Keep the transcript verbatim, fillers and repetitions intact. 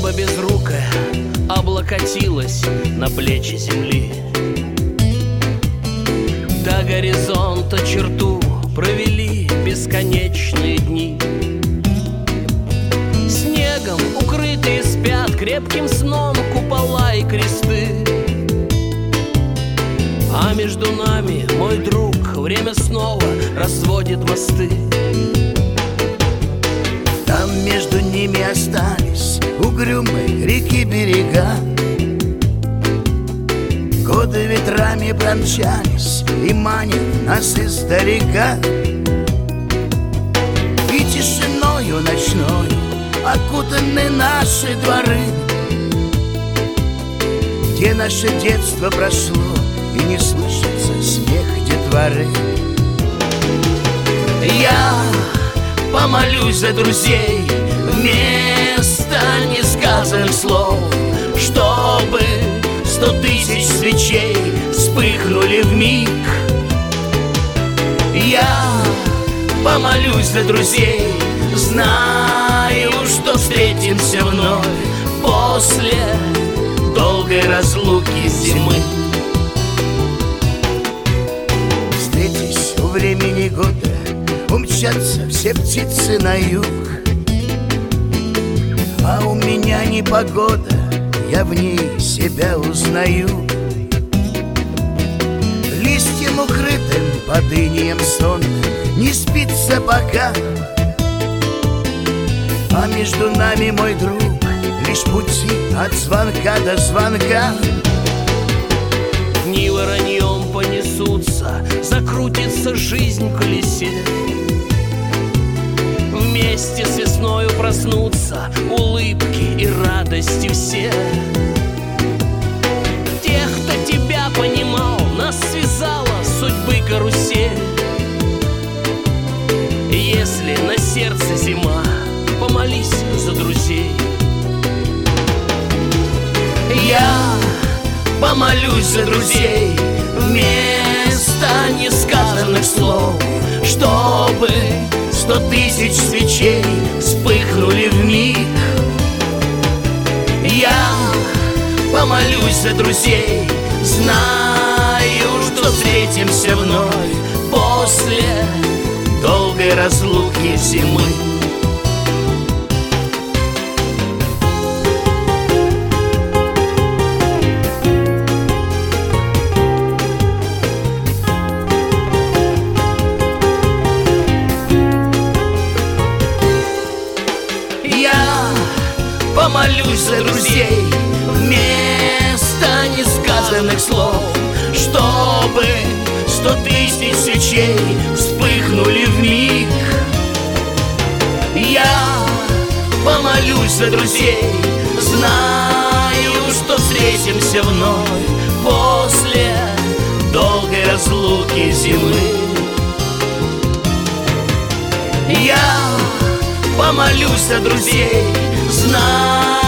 Небо безрукое облокотилось на плечи земли. До горизонта черту провели бесконечные дни. Снегом укрытые спят крепким сном купола и кресты. А между нами, мой друг, время снова разводит мосты. Там между ними остались угрюмые реки берега. Годы ветрами промчались и манят нас издалека. И тишиною ночною окутаны наши дворы, где наше детство прошло и не слышится смех детворы. Я помолюсь за друзей вместо несказанных слов, чтобы сто тысяч свечей вспыхнули вмиг. Я помолюсь за друзей, знаю, что встретимся вновь после долгой разлуки зимы. Встретись у времени года, умчатся все птицы на юг, а у меня непогода, я в ней себя узнаю. Листьям укрытым под инеем сонным не спится пока, а между нами, мой друг, лишь пути от звонка до звонка. Дни вороньем понесутся, закрутится жизнь в колесе. Вместе с весною проснутся улыбки и радости все. Тех, кто тебя понимал, нас связала судьбы карусель. Если на сердце зима, помолись за друзей. Я помолюсь за друзей вместо несказанных слов, чтобы сто тысяч свечей вспыхнули вмиг. Я помолюсь за друзей, знаю, что встретимся вновь после долгой разлуки зимы. Я помолюсь за друзей вместо несказанных слов, чтобы сто тысяч свечей вспыхнули вмиг. Я помолюсь за друзей, знаю, что встретимся вновь после долгой разлуки зимы. Я помолюсь за друзей, знаю,